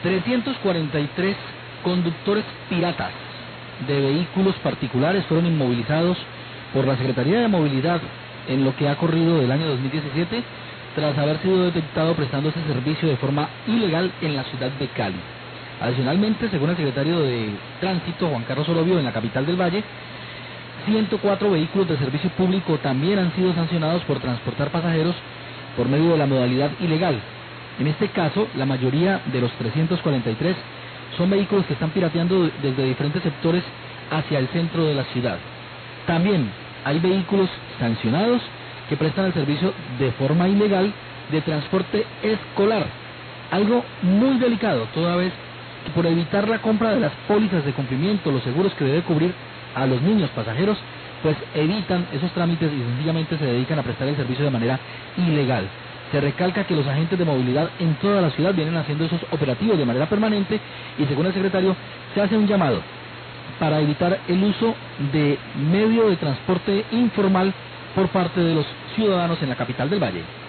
343 conductores piratas de vehículos particulares fueron inmovilizados por la Secretaría de Movilidad en lo que ha corrido del año 2017, tras haber sido detectado prestando ese servicio de forma ilegal en la ciudad de Cali. Adicionalmente, según el secretario de Tránsito, Juan Carlos Orobio, en la capital del Valle, 104 vehículos de servicio público también han sido sancionados por transportar pasajeros por medio de la modalidad ilegal. En este caso, la mayoría de los 343 son vehículos que están pirateando desde diferentes sectores hacia el centro de la ciudad. También hay vehículos sancionados que prestan el servicio de forma ilegal de transporte escolar, algo muy delicado, toda vez que por evitar la compra de las pólizas de cumplimiento, los seguros que debe cubrir a los niños pasajeros, pues evitan esos trámites y sencillamente se dedican a prestar el servicio de manera ilegal. Se recalca que los agentes de movilidad en toda la ciudad vienen haciendo esos operativos de manera permanente y, según el secretario, se hace un llamado para evitar el uso de medio de transporte informal por parte de los ciudadanos en la capital del Valle.